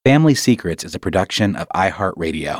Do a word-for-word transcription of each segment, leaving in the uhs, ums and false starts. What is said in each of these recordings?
Family Secrets is a production of iHeartRadio.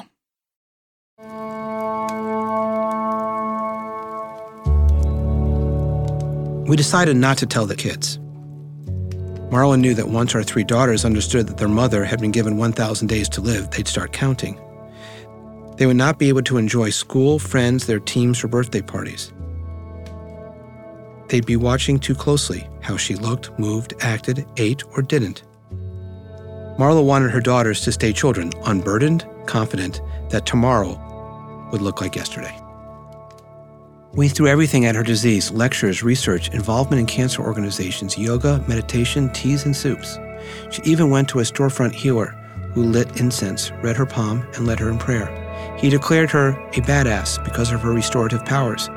We decided not to tell the kids. Marla knew that once our three daughters understood that their mother had been given one thousand days to live, they'd start counting. They would not be able to enjoy school, friends, their teams, or birthday parties. They'd be watching too closely how she looked, moved, acted, ate, or didn't. Marla wanted her daughters to stay children, unburdened, confident that tomorrow would look like yesterday. We threw everything at her disease: lectures, research, involvement in cancer organizations, yoga, meditation, teas, and soups. She even went to a storefront healer who lit incense, read her palm, and led her in prayer. He declared her a badass because of her restorative powers.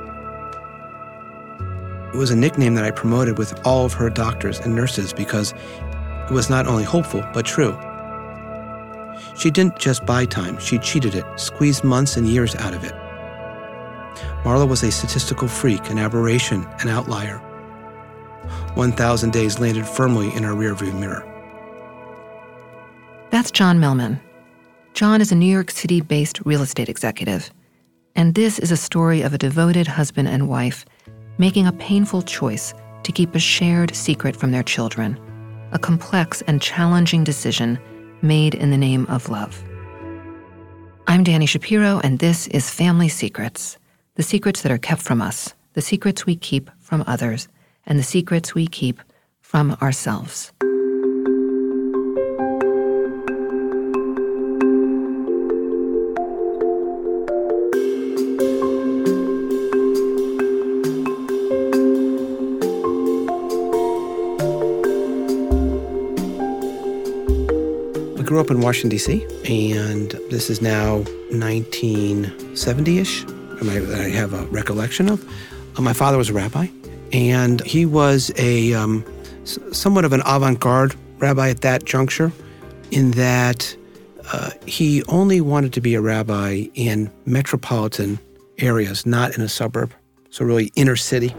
It was a nickname that I promoted with all of her doctors and nurses because it was not only hopeful, but true. She didn't just buy time, she cheated it, squeezed months and years out of it. Marla was a statistical freak, an aberration, an outlier. one thousand days landed firmly in our rearview mirror. That's John Millman. John is a New York City-based real estate executive. And this is a story of a devoted husband and wife making a painful choice to keep a shared secret from their children, a complex and challenging decision made in the name of love. I'm Dani Shapiro, and this is Family Secrets, the secrets that are kept from us, the secrets we keep from others, and the secrets we keep from ourselves. I grew up in Washington, D C, and this is now nineteen seventy-ish, and I, I have a recollection of. Uh, my father was a rabbi, and he was a um, s- somewhat of an avant-garde rabbi at that juncture, in that uh, he only wanted to be a rabbi in metropolitan areas, not in a suburb, so really inner city.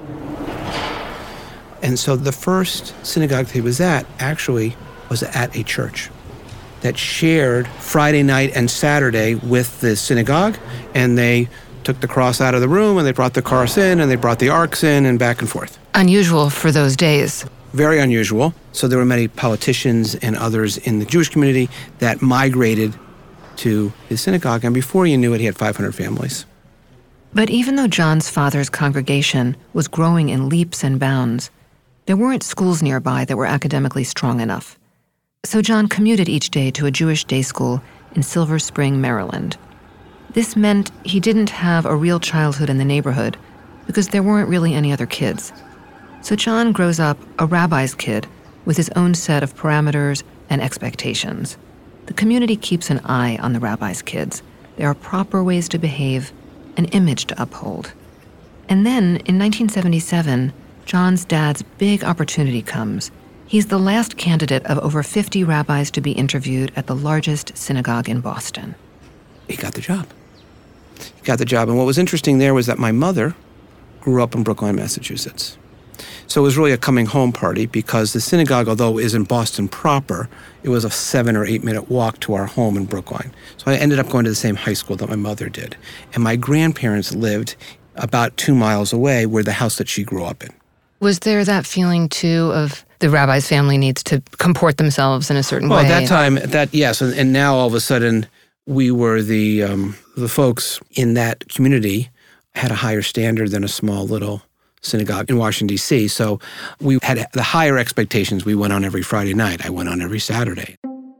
And so the first synagogue that he was at actually was at a church that shared Friday night and Saturday with the synagogue, and they took the cross out of the room, and they brought the cross in, and they brought the arks in, and back and forth. Unusual for those days. Very unusual. So there were many politicians and others in the Jewish community that migrated to his synagogue, and before you knew it, he had five hundred families. But even though John's father's congregation was growing in leaps and bounds, there weren't schools nearby that were academically strong enough. So John commuted each day to a Jewish day school in Silver Spring, Maryland. This meant he didn't have a real childhood in the neighborhood because there weren't really any other kids. So John grows up a rabbi's kid with his own set of parameters and expectations. The community keeps an eye on the rabbi's kids. There are proper ways to behave, an image to uphold. And then, in nineteen seventy-seven, John's dad's big opportunity comes. He's the last candidate of over fifty rabbis to be interviewed at the largest synagogue in Boston. He got the job. He got the job. And what was interesting there was that my mother grew up in Brookline, Massachusetts. So it was really a coming home party because the synagogue, although it is in Boston proper, it was a seven or eight minute walk to our home in Brookline. So I ended up going to the same high school that my mother did. And my grandparents lived about two miles away where the house that she grew up in. Was there that feeling, too, of the rabbi's family needs to comport themselves in a certain well, way? Well, at that time, that yes, and, and now all of a sudden, we were the um, the folks in that community had a higher standard than a small little synagogue in Washington, D C. So we had the higher expectations. We went on every Friday night. I went on every Saturday.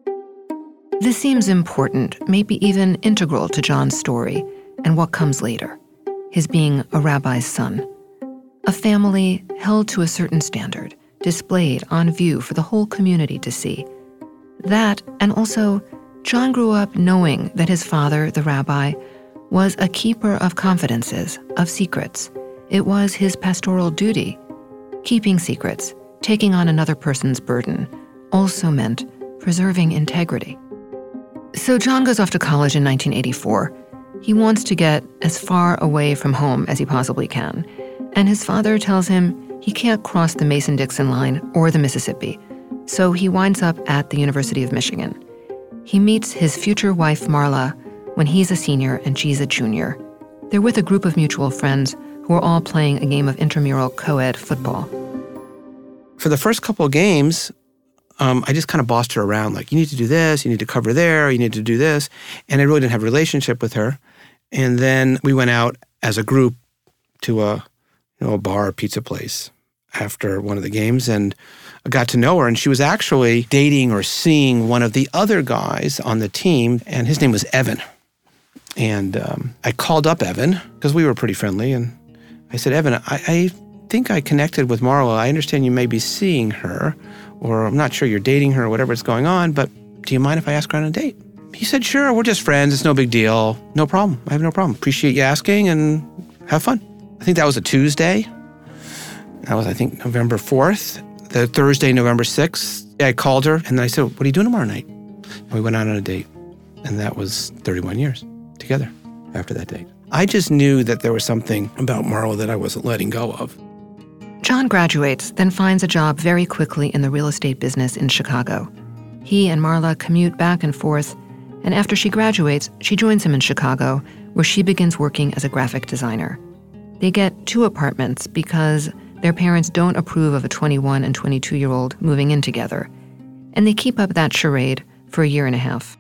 This seems important, maybe even integral to John's story and what comes later, his being a rabbi's son. A family held to a certain standard, displayed on view for the whole community to see. That, and also, John grew up knowing that his father, the rabbi, was a keeper of confidences, of secrets. It was his pastoral duty. Keeping secrets, taking on another person's burden, also meant preserving integrity. So John goes off to college in nineteen eighty-four. He wants to get as far away from home as he possibly can. And his father tells him he can't cross the Mason-Dixon line or the Mississippi. So he winds up at the University of Michigan. He meets his future wife, Marla, when he's a senior and she's a junior. They're with a group of mutual friends who are all playing a game of intramural co-ed football. For the first couple of games, um, I just kind of bossed her around, like, you need to do this, you need to cover there, you need to do this. And I really didn't have a relationship with her. And then we went out as a group to a, you know, a bar or pizza place after one of the games, and I got to know her, and she was actually dating or seeing one of the other guys on the team, and his name was Evan. And um, I called up Evan, because we were pretty friendly, and I said, Evan, I, I think I connected with Marla. I understand you may be seeing her, or I'm not sure you're dating her or whatever's going on, but do you mind if I ask her on a date? He said, sure, we're just friends. It's no big deal. No problem. I have no problem. Appreciate you asking, and have fun. I think that was a Tuesday. That was, I think, November fourth. The Thursday, November sixth, I called her, and I said, what are you doing tomorrow night? And we went out on a date, and that was thirty-one years together after that date. I just knew that there was something about Marla that I wasn't letting go of. John graduates, then finds a job very quickly in the real estate business in Chicago. He and Marla commute back and forth, and after she graduates, she joins him in Chicago, where she begins working as a graphic designer. They get two apartments because their parents don't approve of a twenty-one and twenty-two-year-old moving in together, and they keep up that charade for a year and a half.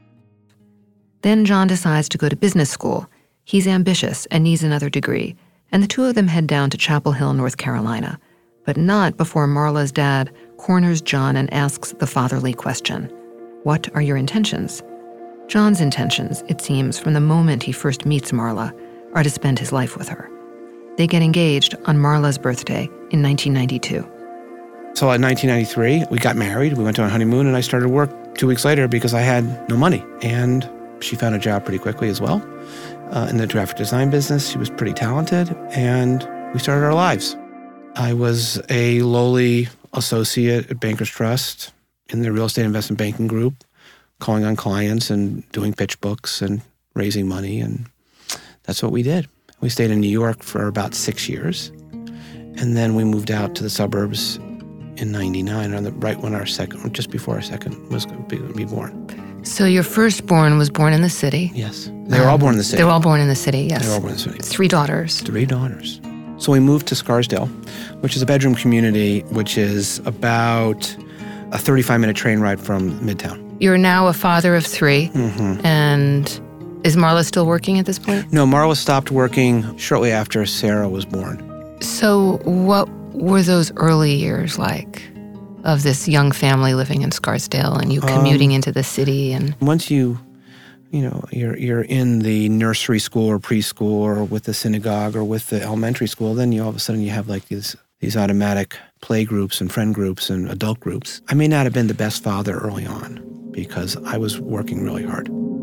Then John decides to go to business school. He's ambitious and needs another degree, and the two of them head down to Chapel Hill, North Carolina, but not before Marla's dad corners John and asks the fatherly question, what are your intentions? John's intentions, it seems, from the moment he first meets Marla, are to spend his life with her. They get engaged on Marla's birthday in nineteen ninety-two. So in nineteen ninety-three, we got married, we went to a honeymoon, and I started work two weeks later because I had no money. And she found a job pretty quickly as well uh, in the graphic design business. She was pretty talented, and we started our lives. I was a lowly associate at Bankers Trust in the real estate investment banking group, calling on clients and doing pitch books and raising money, and that's what we did. We stayed in New York for about six years, and then we moved out to the suburbs in ninety-nine, on the, right when our second, just before our second was going to be born. So your firstborn was born in the city? Yes. They were um, all born in the city. They were all born in the city, yes. They were all born in the city. Three daughters. Three daughters. So we moved to Scarsdale, which is a bedroom community, which is about a thirty-five minute train ride from Midtown. You're now a father of three, Mm-hmm. and is Marla still working at this point? No, Marla stopped working shortly after Sarah was born. So what were those early years like of this young family living in Scarsdale and you commuting um, into the city? And once you, you know, you're you're in the nursery school or preschool or with the synagogue or with the elementary school, then you all of a sudden you have like these these automatic play groups and friend groups and adult groups. I may not have been the best father early on because I was working really hard.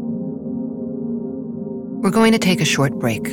We're going to take a short break.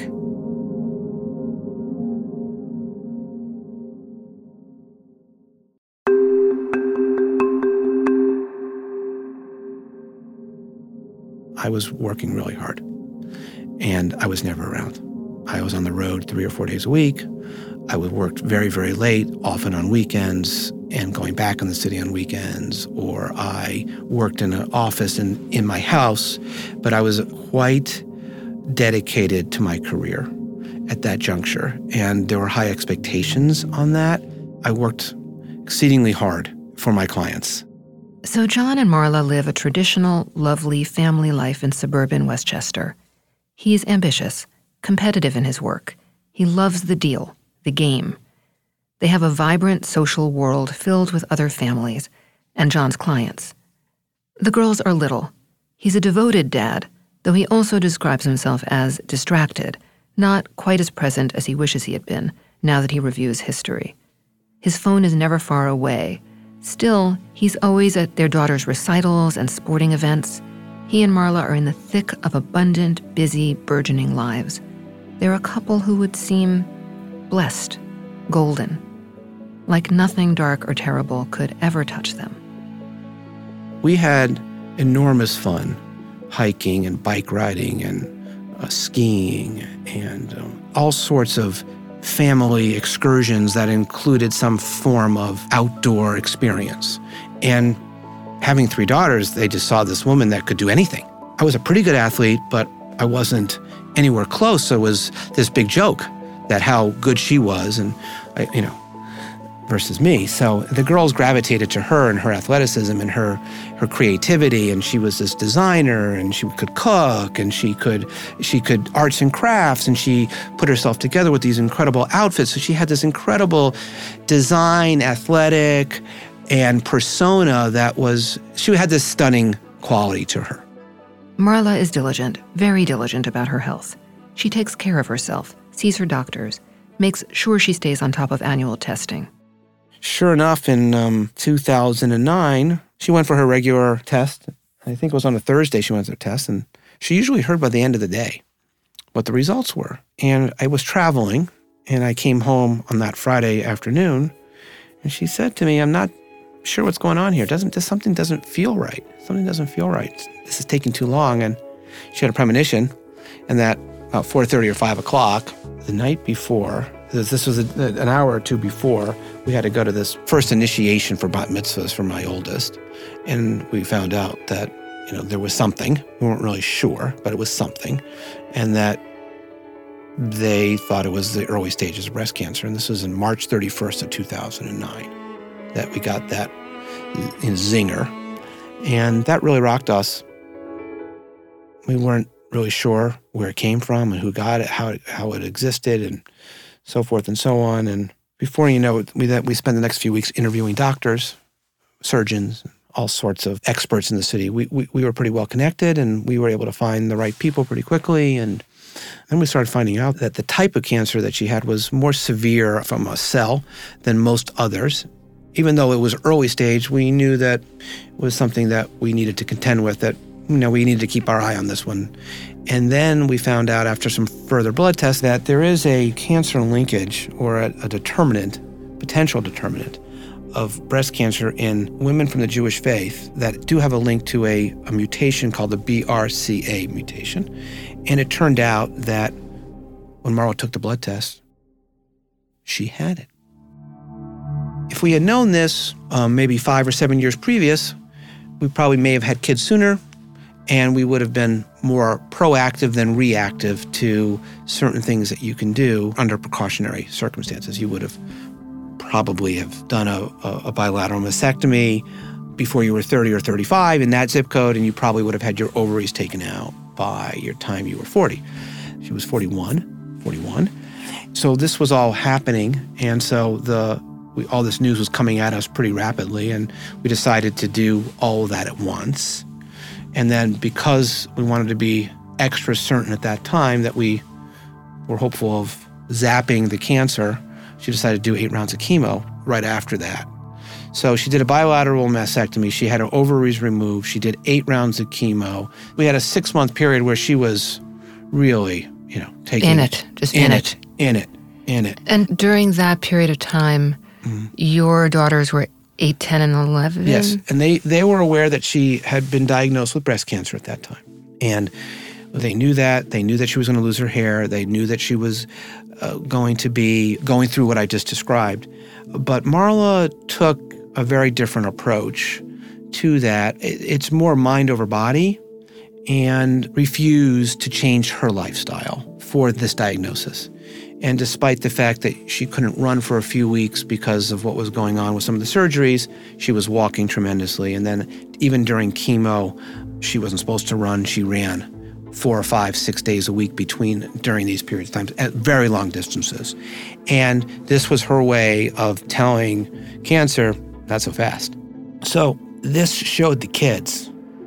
I was working really hard, and I was never around. I was on the road three or four days a week. I would work very, very late, often on weekends, and going back in the city on weekends, or I worked in an office in, in my house, but I was quite dedicated to my career at that juncture, and there were high expectations on that. I worked exceedingly hard for my clients. So John and Marla live a traditional, lovely family life in suburban Westchester. He's ambitious, competitive in his work. He loves the deal, the game. They have a vibrant social world filled with other families and John's clients. The girls are little. He's a devoted dad, though he also describes himself as distracted, not quite as present as he wishes he had been, now that he reviews history. His phone is never far away. Still, he's always at their daughter's recitals and sporting events. He and Marla are in the thick of abundant, busy, burgeoning lives. They're a couple who would seem blessed, golden, like nothing dark or terrible could ever touch them. We had enormous fun hiking and bike riding and uh, skiing and um, all sorts of family excursions that included some form of outdoor experience. And having three daughters, they just saw this woman that could do anything. I was a pretty good athlete, but I wasn't anywhere close. So it was this big joke that how good she was, and I, you know, versus me. So the girls gravitated to her and her athleticism and her her creativity, and she was this designer, and she could cook, and she could she could arts and crafts, and she put herself together with these incredible outfits. So she had this incredible design, athletic, and persona that was, she had this stunning quality to her. Marla is diligent, very diligent about her health. She takes care of herself, sees her doctors, makes sure she stays on top of annual testing. Sure enough, in um, two thousand nine, she went for her regular test. I think it was on a Thursday she went to her test, and she usually heard by the end of the day what the results were. And I was traveling, and I came home on that Friday afternoon, and she said to me, I'm not sure what's going on here. Doesn't this, something doesn't feel right. Something doesn't feel right. This is taking too long. And she had a premonition, and that about four thirty or five o'clock, the night before, this was a, an hour or two before, we had to go to this first initiation for bat mitzvahs for my oldest. And we found out that, you know, there was something. We weren't really sure, but it was something. And that they thought it was the early stages of breast cancer. And this was in March thirty-first of two thousand nine that we got that in zinger. And that really rocked us. We weren't really sure where it came from and who got it, how it, how it existed, and so forth and so on. And before you know it, we, that we spent the next few weeks interviewing doctors, surgeons, all sorts of experts in the city. We, we we were pretty well connected, and we were able to find the right people pretty quickly. And then we started finding out that the type of cancer that she had was more severe from a cell than most others. Even though it was early stage, we knew that it was something that we needed to contend with, that, you know, we needed to keep our eye on this one. And then we found out after some further blood tests that there is a cancer linkage, or a, a determinant, potential determinant, of breast cancer in women from the Jewish faith that do have a link to a, a mutation called the B R C A mutation. And it turned out that when Marla took the blood test, she had it. If we had known this um, maybe five or seven years previous, we probably may have had kids sooner, and we would have been more proactive than reactive to certain things that you can do under precautionary circumstances. You would have probably have done a, a, a bilateral mastectomy before you were thirty or thirty-five in that zip code, and you probably would have had your ovaries taken out by your time you were forty. She was forty-one, forty-one. So this was all happening, and so the we, all this news was coming at us pretty rapidly, and we decided to do all of that at once. And then because we wanted to be extra certain at that time that we were hopeful of zapping the cancer, she decided to do eight rounds of chemo right after that. So she did a bilateral mastectomy. She had her ovaries removed. She did eight rounds of chemo. We had a six-month period where she was really, you know, taking in it, just in, in it. it, in it, in it. And during that period of time, mm-hmm. your daughters were eight, ten, and eleven? Yes, and they, they were aware that she had been diagnosed with breast cancer at that time. And they knew that. They knew that she was going to lose her hair. They knew that she was uh, going to be going through what I just described. But Marla took a very different approach to that. It, it's more mind over body, and refused to change her lifestyle for this diagnosis. And despite the fact that she couldn't run for a few weeks because of what was going on with some of the surgeries, she was walking tremendously. And then even during chemo, she wasn't supposed to run. She ran four or five, six days a week between during these periods of time at very long distances. And this was her way of telling cancer, not so fast. So this showed the kids,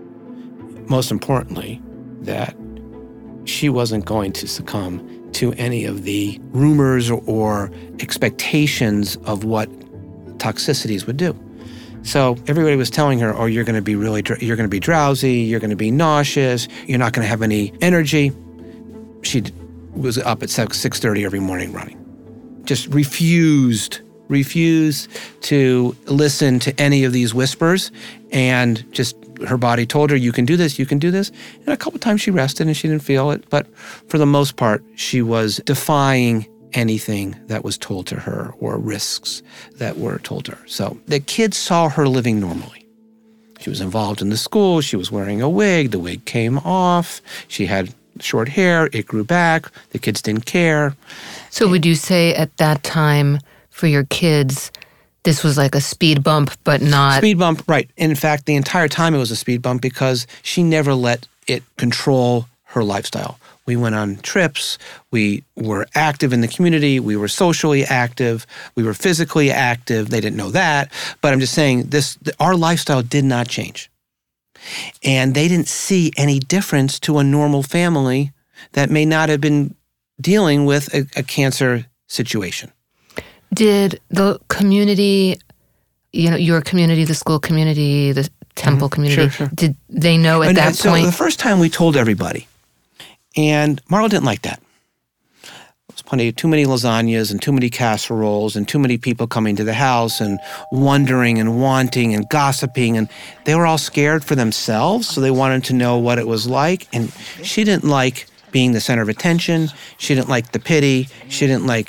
most importantly, that she wasn't going to succumb to any of the rumors or, or expectations of what toxicities would do. So everybody was telling her, oh, you're going to be really, you're going to be drowsy, you're going to be nauseous, you're not going to have any energy. She was up at six thirty every morning running. Just refused, refused to listen to any of these whispers, and just her body told her, you can do this, you can do this. And a couple times she rested and she didn't feel it. But for the most part, she was defying anything that was told to her or risks that were told to her. So the kids saw her living normally. She was involved in the school. She was wearing a wig. The wig came off. She had short hair. It grew back. The kids didn't care. So would you say at that time for your kids, this was like a speed bump, but not... Speed bump, right. In fact, the entire time it was a speed bump because she never let it control her lifestyle. We went on trips. We were active in the community. We were socially active. We were physically active. They didn't know that. But I'm just saying this, our lifestyle did not change. And they didn't see any difference to a normal family that may not have been dealing with a, a cancer situation. Did the community, you know, your community, the school community, the temple mm-hmm. community, sure, sure. did they know at and, that and so point? The first time we told everybody. And Marla didn't like that. There was plenty, too many lasagnas and too many casseroles and too many people coming to the house and wondering and wanting and gossiping. And they were all scared for themselves, so they wanted to know what it was like. And she didn't like being the center of attention. She didn't like the pity. She didn't like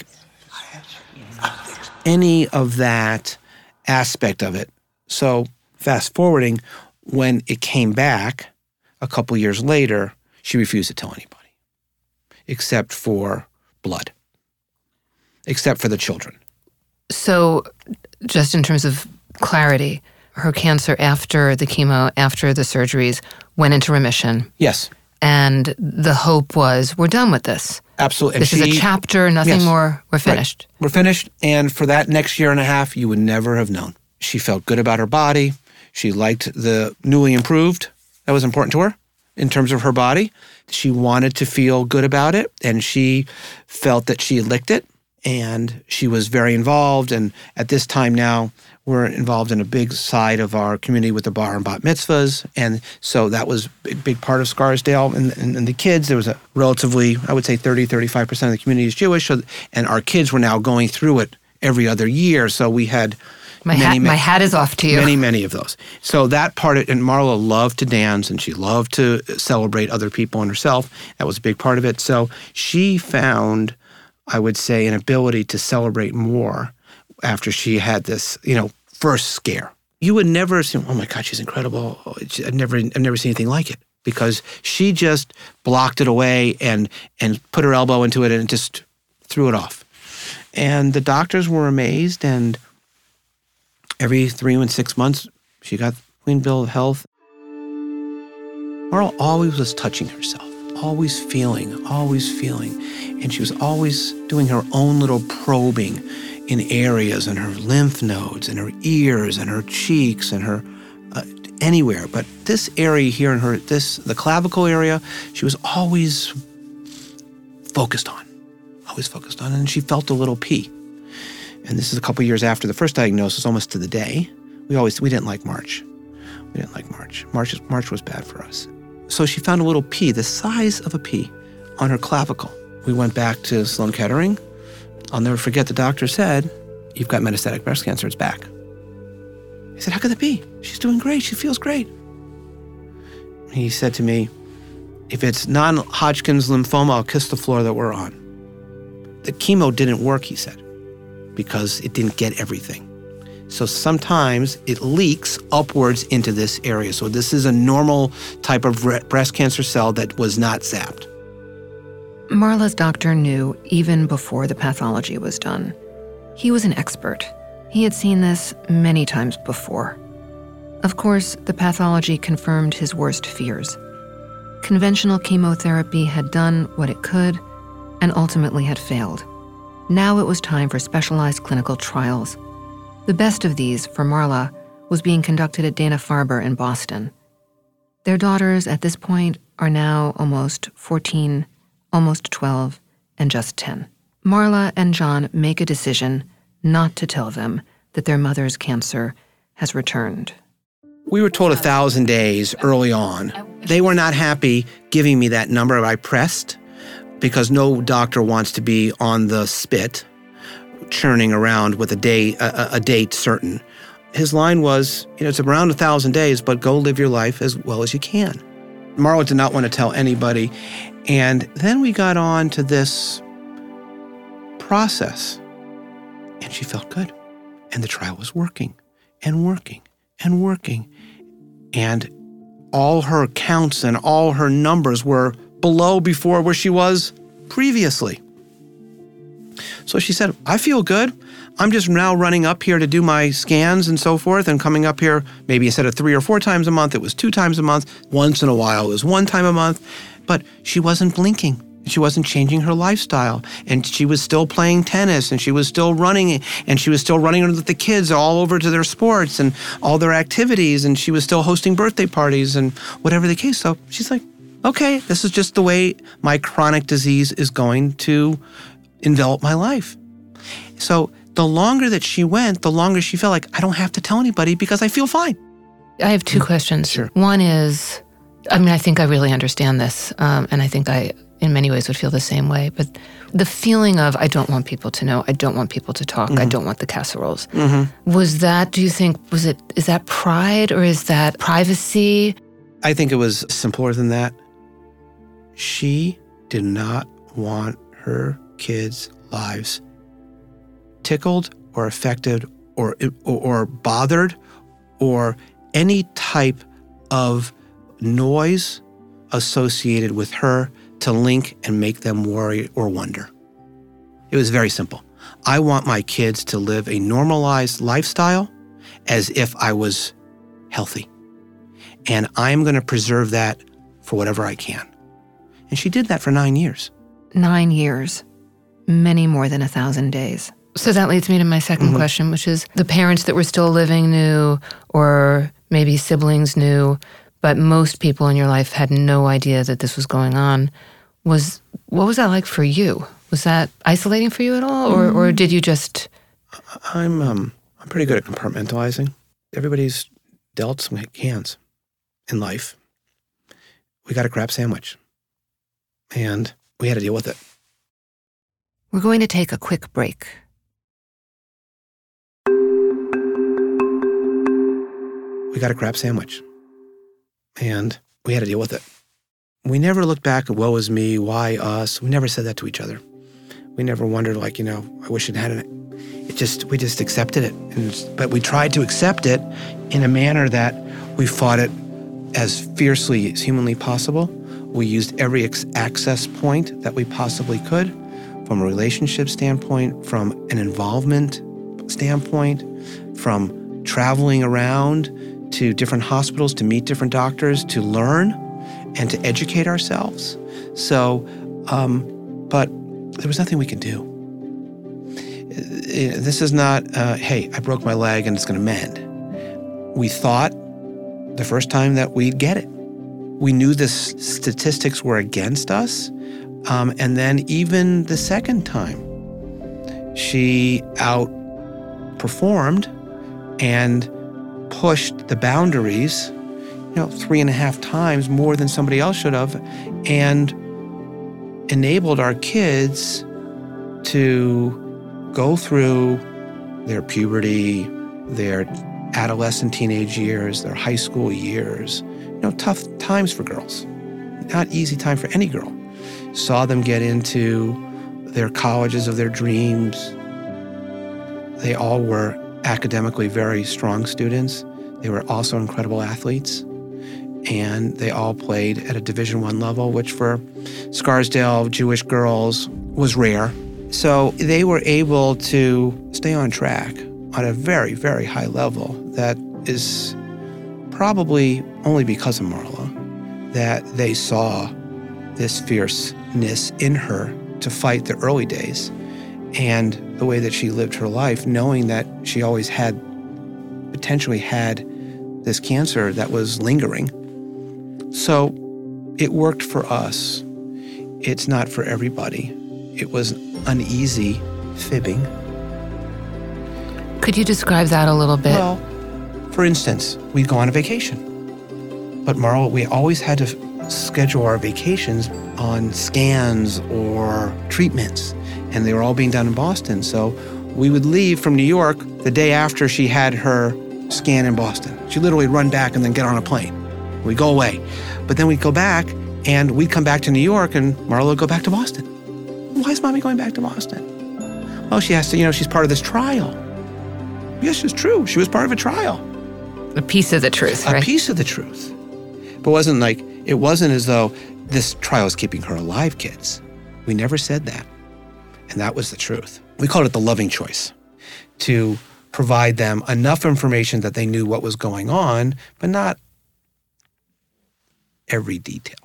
any of that aspect of it. So fast forwarding, when it came back a couple years later, she refused to tell anybody, except for blood, except for the children. So just in terms of clarity, her cancer after the chemo, after the surgeries, went into remission. Yes. And the hope was, we're done with this. Absolutely. This and is she, a chapter, nothing yes, more, we're finished. Right. We're finished, and for that next year and a half, you would never have known. She felt good about her body. She liked the newly improved. That was important to her in terms of her body. She wanted to feel good about it, and she felt that she had licked it, and she was very involved. And at this time now, we're involved in a big side of our community with the bar and bat mitzvahs, and so that was a big, big part of Scarsdale. And, and, and the kids, there was a relatively, I would say thirty, thirty-five percent of the community is Jewish, so, and our kids were now going through it every other year, so we had My, many, hat, many, my hat is off to you. Many, many of those. So that part, of, and Marla loved to dance, and she loved to celebrate other people and herself. That was a big part of it. So she found, I would say, an ability to celebrate more after she had this, you know, first scare. You would never assume, oh my God, she's incredible. I've never, I've never seen anything like it, because she just blocked it away and and put her elbow into it and just threw it off. And the doctors were amazed, and every three and six months, she got Queen Bill of Health. Marla always was touching herself, always feeling, always feeling. And she was always doing her own little probing in areas, in her lymph nodes, in her ears, and her cheeks, and her uh, anywhere. But this area here in her, this the clavicle area, she was always focused on, always focused on. And she felt a little pee. And this is a couple years after the first diagnosis, almost to the day. We always, we didn't like March. We didn't like March. March, March was bad for us. So she found a little pea, the size of a pea, on her clavicle. We went back to Sloan Kettering. I'll never forget the doctor said, you've got metastatic breast cancer, it's back. I said, how could that be? She's doing great, she feels great. He said to me, if it's non-Hodgkin's lymphoma, I'll kiss the floor that we're on. The chemo didn't work, he said, because it didn't get everything. So sometimes it leaks upwards into this area. So this is a normal type of breast cancer cell that was not zapped. Marla's doctor knew even before the pathology was done. He was an expert. He had seen this many times before. Of course, the pathology confirmed his worst fears. Conventional chemotherapy had done what it could and ultimately had failed. Now it was time for specialized clinical trials. The best of these, for Marla, was being conducted at Dana-Farber in Boston. Their daughters at this point are now almost fourteen, almost twelve, and just ten. Marla and John make a decision not to tell them that their mother's cancer has returned. We were told a thousand days early on. They were not happy giving me that number. I pressed, because no doctor wants to be on the spit, churning around with a day, a, a date certain. His line was, you know, it's around a thousand days, but go live your life as well as you can. Marla did not want to tell anybody. And then we got on to this process, and she felt good. And the trial was working and working and working. And all her counts and all her numbers were below before where she was previously. So she said, I feel good. I'm just now running up here to do my scans and so forth and coming up here, maybe instead of three or four times a month, it was two times a month. Once in a while, it was one time a month. But she wasn't blinking. She wasn't changing her lifestyle. And she was still playing tennis, and she was still running, and she was still running with the kids all over to their sports and all their activities, and she was still hosting birthday parties and whatever the case. So she's like, okay, this is just the way my chronic disease is going to envelop my life. So the longer that she went, the longer she felt like, I don't have to tell anybody because I feel fine. I have two questions. Sure. One is, I mean, I think I really understand this, um, and I think I, in many ways, would feel the same way. But the feeling of, I don't want people to know, I don't want people to talk, mm-hmm. I don't want the casseroles. Mm-hmm. Was that, do you think, was it, is that pride or is that privacy? I think it was simpler than that. She did not want her kids' lives tickled or affected or, or, or bothered or any type of noise associated with her to link and make them worry or wonder. It was very simple. I want my kids to live a normalized lifestyle as if I was healthy. And I'm going to preserve that for whatever I can. And she did that for nine years. Nine years. Many more than a thousand days. So that leads me to my second mm-hmm. question, which is the parents that were still living knew, or maybe siblings knew, but most people in your life had no idea that this was going on. Was what was that like for you? Was that isolating for you at all, or or did you just? I'm um I'm pretty good at compartmentalizing. Everybody's dealt some hands in life. We got a crap sandwich, and we had to deal with it. We're going to take a quick break. We got a crap sandwich, and we had to deal with it. We never looked back at woe is me, why us. We never said that to each other. We never wondered like, you know, I wish it hadn't. It just, we just accepted it. And, but we tried to accept it in a manner that we fought it as fiercely as humanly possible. We used every ex- access point that we possibly could from a relationship standpoint, from an involvement standpoint, from traveling around to different hospitals to meet different doctors, to learn and to educate ourselves. So, um, but there was nothing we could do. This is not, uh, hey, I broke my leg and it's going to mend. We thought the first time that we'd get it. We knew the s- statistics were against us. Um, and then even the second time, she outperformed and pushed the boundaries, you know, three and a half times more than somebody else should have, and enabled our kids to go through their puberty, their adolescent teenage years, their high school years, you know, tough times for girls. Not easy time for any girl. Saw them get into their colleges of their dreams. They all were academically very strong students. They were also incredible athletes. And they all played at a Division I level, which for Scarsdale Jewish girls was rare. So they were able to stay on track on a very, very high level that is probably only because of Marla, that they saw this fierceness in her to fight the early days and the way that she lived her life, knowing that she always had, potentially had this cancer that was lingering. So it worked for us. It's not for everybody. It was uneasy fibbing. Could you describe that a little bit? Well, for instance, we'd go on a vacation. But Marla, we always had to schedule our vacations on scans or treatments, and they were all being done in Boston. So we would leave from New York the day after she had her scan in Boston. She'd literally run back and then get on a plane. We'd go away. But then we'd go back, and we'd come back to New York, and Marla would go back to Boston. Why is Mommy going back to Boston? Well, she has to, you know, she's part of this trial. Yes, it's true. She was part of a trial. A piece of the truth, right? A piece of the truth. But it wasn't like, it wasn't as though this trial is keeping her alive, kids. We never said that. And that was the truth. We called it the loving choice, to provide them enough information that they knew what was going on, but not every detail.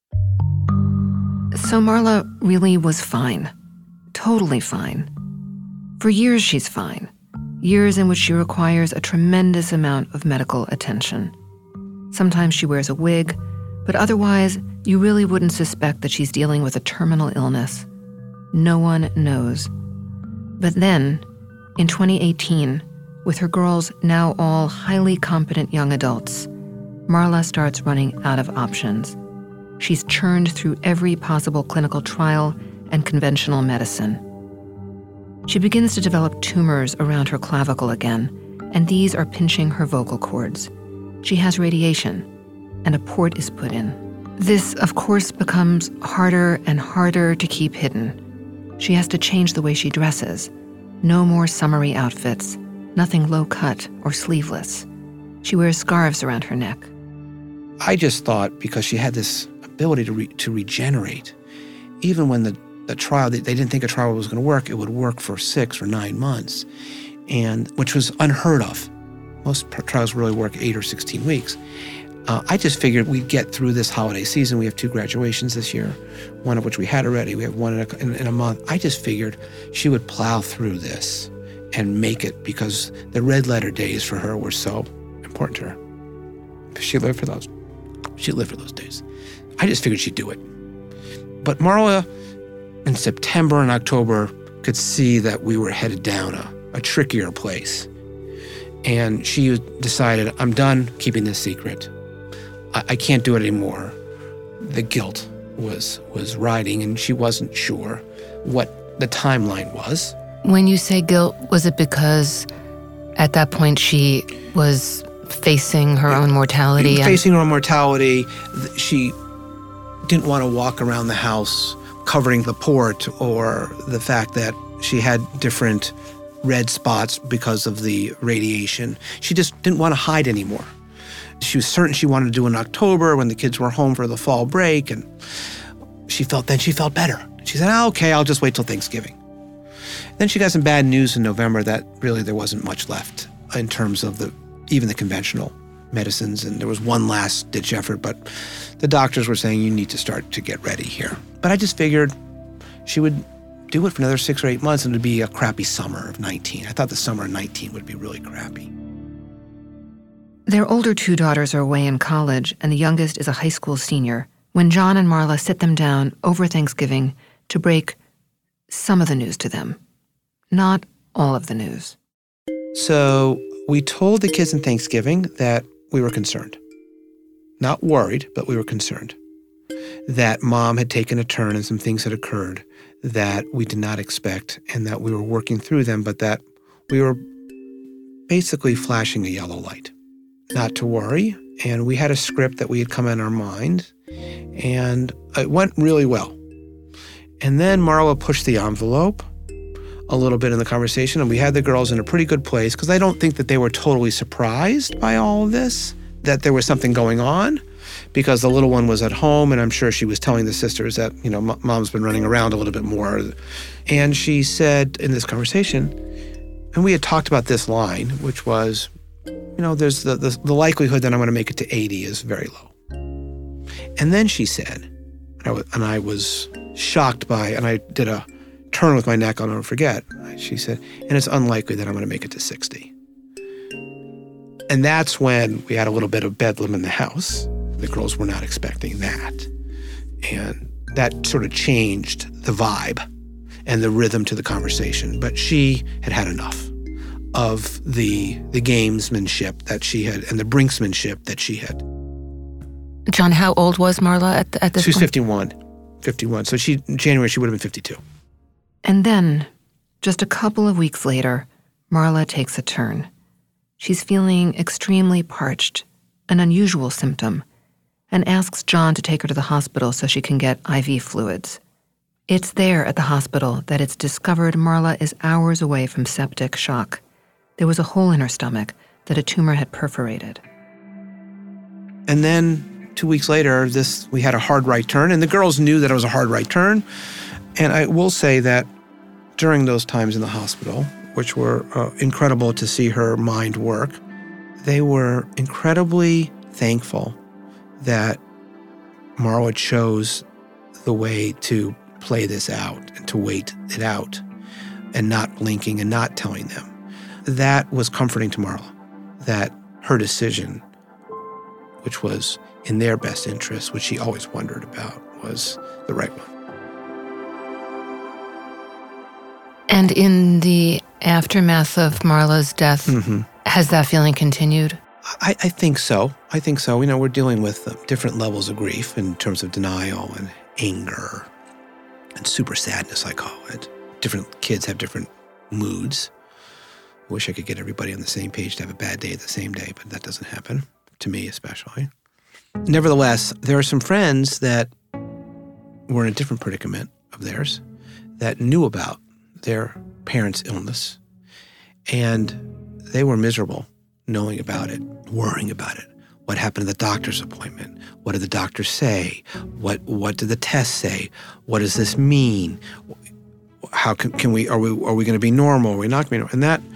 So Marla really was fine. Totally fine. For years, she's fine. Years in which she requires a tremendous amount of medical attention. Sometimes she wears a wig, but otherwise, you really wouldn't suspect that she's dealing with a terminal illness. No one knows. But then, in twenty eighteen, with her girls now all highly competent young adults, Marla starts running out of options. She's churned through every possible clinical trial and conventional medicine. She begins to develop tumors around her clavicle again, and these are pinching her vocal cords. She has radiation, and a port is put in. This, of course, becomes harder and harder to keep hidden. She has to change the way she dresses. No more summery outfits, nothing low-cut or sleeveless. She wears scarves around her neck. I just thought because she had this ability to re- to regenerate, even when the, the trial, they, they didn't think a trial was going to work, it would work for six or nine months, and which was unheard of. Most trials really work eight or sixteen weeks. Uh, I just figured we'd get through this holiday season. We have two graduations this year, one of which we had already. We have one in a, in, in a month. I just figured she would plow through this and make it because the red letter days for her were so important to her. She lived for those. She lived for those days. I just figured she'd do it. But Marla, in September and October, could see that we were headed down a, a trickier place. And she decided, I'm done keeping this secret. I can't do it anymore. The guilt was was riding, and she wasn't sure what the timeline was. When you say guilt, was it because at that point she was facing her own mortality? Facing her own mortality. She didn't want to walk around the house covering the port, or the fact that she had different red spots because of the radiation. She just didn't want to hide anymore. She was certain she wanted to do it in October when the kids were home for the fall break, and she felt then she felt better. She said, oh, okay, I'll just wait till Thanksgiving. Then she got some bad news in November that really there wasn't much left in terms of the even the conventional medicines, and there was one last-ditch effort, but the doctors were saying you need to start to get ready here. But I just figured she would do it for another six or eight months, and it would be a crappy summer of nineteen. I thought the summer of nineteen would be really crappy. Their older two daughters are away in college, and the youngest is a high school senior, when John and Marla sit them down over Thanksgiving to break some of the news to them. Not all of the news. So we told the kids in Thanksgiving that we were concerned. Not worried, but we were concerned. That Mom had taken a turn and some things had occurred that we did not expect, and that we were working through them, but that we were basically flashing a yellow light. Not to worry, and we had a script that we had come in our mind, and it went really well. And then Marla pushed the envelope a little bit in the conversation, and we had the girls in a pretty good place, because I don't think that they were totally surprised by all of this, that there was something going on, because the little one was at home, and I'm sure she was telling the sisters that, you know, Mom's been running around a little bit more. And she said in this conversation, and we had talked about this line, which was, you know, there's the, the, the likelihood that I'm going to make it to eighty is very low. And then she said, and I, was, and I was shocked by, and I did a turn with my neck, I'll never forget. She said, and it's unlikely that I'm going to make it to sixty. And that's when we had a little bit of bedlam in the house. The girls were not expecting that. And that sort of changed the vibe and the rhythm to the conversation. But she had had enough of the the gamesmanship that she had and the brinksmanship that she had. John, how old was Marla at, at this She was point? fifty-one. fifty-one. So she in January, she would have been fifty-two. And then, just a couple of weeks later, Marla takes a turn. She's feeling extremely parched, an unusual symptom, and asks John to take her to the hospital so she can get I V fluids. It's there at the hospital that it's discovered Marla is hours away from septic shock. There was a hole in her stomach, that a tumor had perforated. And then two weeks later, this we had a hard right turn, and the girls knew that it was a hard right turn. And I will say that during those times in the hospital, which were uh, incredible to see her mind work, they were incredibly thankful that Marla chose the way to play this out and to wait it out and not blinking and not telling them. That was comforting to Marla, that her decision, which was in their best interest, which she always wondered about, was the right one. And in the aftermath of Marla's death, Mm-hmm. has that feeling continued? I, I think so. I think so. You know, we're dealing with uh, different levels of grief in terms of denial and anger and super sadness, I call it. Different kids have different moods. I wish I could get everybody on the same page to have a bad day the same day, but that doesn't happen, to me especially. Nevertheless, there are some friends that were in a different predicament of theirs that knew about their parents' illness, and they were miserable knowing about it, worrying about it. What happened at the doctor's appointment? What did the doctor say? What what did the test say? What does this mean? How can, can we, are we, are we going to be normal? Are we not going to be normal? And that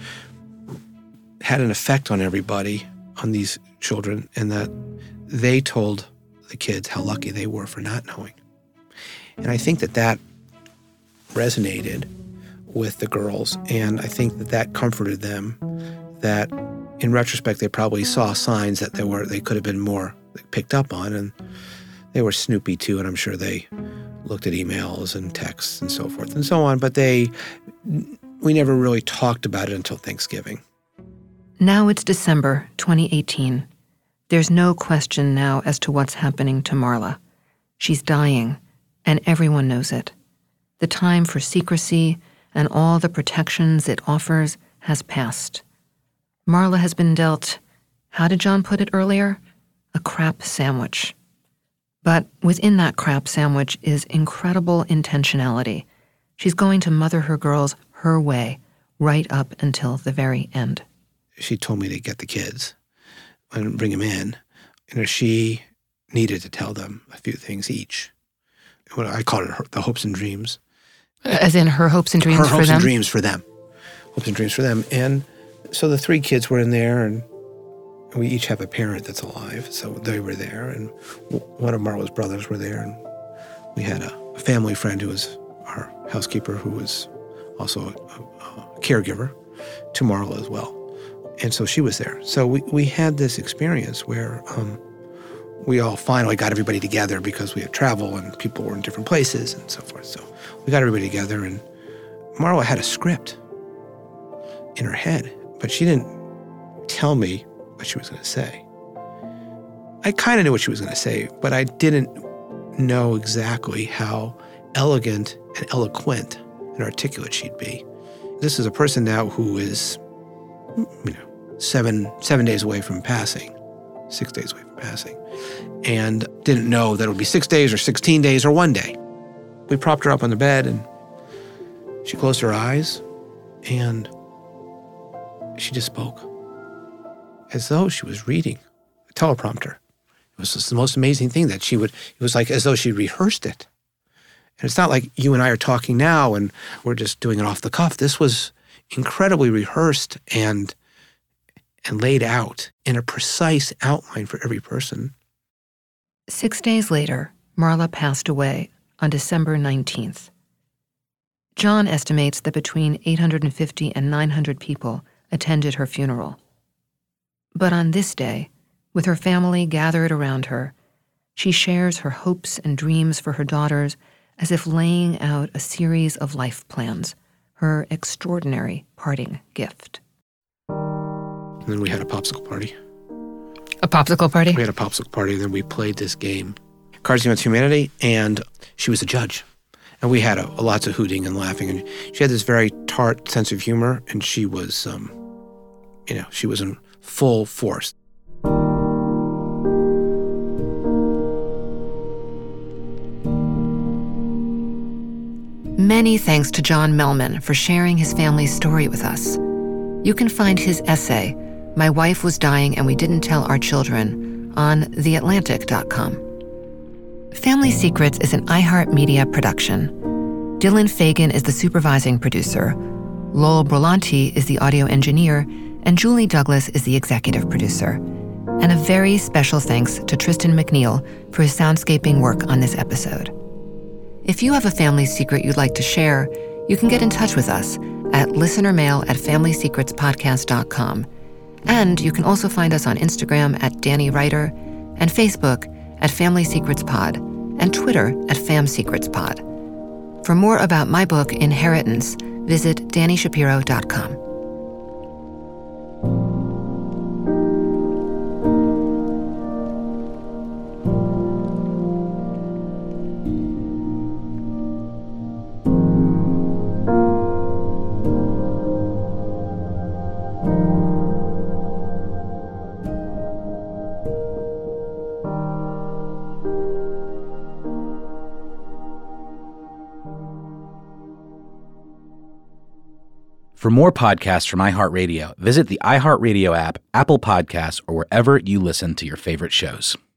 had an effect on everybody, on these children, and that they told the kids how lucky they were for not knowing. And I think that that resonated with the girls, and I think that that comforted them, that in retrospect, they probably saw signs that they were they could have been more picked up on, and they were snoopy too, and I'm sure they looked at emails and texts and so forth and so on, but they we never really talked about it until Thanksgiving. Now it's December twenty eighteen. There's no question now as to what's happening to Marla. She's dying, and everyone knows it. The time for secrecy and all the protections it offers has passed. Marla has been dealt, how did John put it earlier? A crap sandwich. But within that crap sandwich is incredible intentionality. She's going to mother her girls her way, right up until the very end. She told me to get the kids and bring them in. You know, she needed to tell them a few things each. What I call it her, the hopes and dreams. As in her hopes and dreams her for hopes them? and dreams for them. Hopes and dreams for them. And so the three kids were in there, and we each have a parent that's alive, so they were there. And one of Marla's brothers were there, and we had a, a family friend who was our housekeeper, who was also a, a, a caregiver to Marla as well. And so she was there. So we, we had this experience where um, we all finally got everybody together because we had travel and people were in different places and so forth. So we got everybody together, and Marla had a script in her head, but she didn't tell me what she was going to say. I kind of knew what she was going to say, but I didn't know exactly how elegant and eloquent and articulate she'd be. This is a person now who is, you know, seven seven days away from passing, six days away from passing, and didn't know that it would be six days or sixteen days or one day. We propped her up on the bed, and she closed her eyes, and she just spoke as though she was reading a teleprompter. It was just the most amazing thing that she would, it was like as though she rehearsed it. And it's not like you and I are talking now and we're just doing it off the cuff. This was incredibly rehearsed and and laid out in a precise outline for every person. Six days later, Marla passed away on December nineteenth. John estimates that between eight hundred fifty and nine hundred people attended her funeral. But on this day, with her family gathered around her, she shares her hopes and dreams for her daughters as if laying out a series of life plans, her extraordinary parting gift. And then we had a popsicle party. A popsicle party? We had a popsicle party, and then we played this game, Cards Against Humanity, and she was a judge. And we had a, a lots of hooting and laughing, and she had this very tart sense of humor, and she was, um, you know, she was in full force. Many thanks to John Mellman for sharing his family's story with us. You can find his essay, My Wife Was Dying and We Didn't Tell Our Children on the atlantic dot com. Family Secrets is an iHeartMedia production. Dylan Fagan is the supervising producer. Lowell Berlanti is the audio engineer, and Julie Douglas is the executive producer. And a very special thanks to Tristan McNeil for his soundscaping work on this episode. If you have a family secret you'd like to share, you can get in touch with us at listenermail at family secrets podcast dot com. And you can also find us on Instagram at Danny Writer, and Facebook at Family Secrets Pod, and Twitter at Fam Secrets Pod. For more about my book, Inheritance, visit danny shapiro dot com. For more podcasts from iHeartRadio, visit the iHeartRadio app, Apple Podcasts, or wherever you listen to your favorite shows.